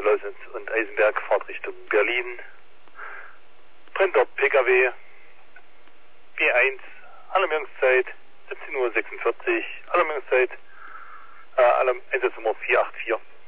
Lausitz und Eisenberg, Fahrt Richtung Berlin. Brennt dort PKW B1, Alarmierungszeit 17:46 Uhr, Alarmierungszeit, Einsatznummer 484.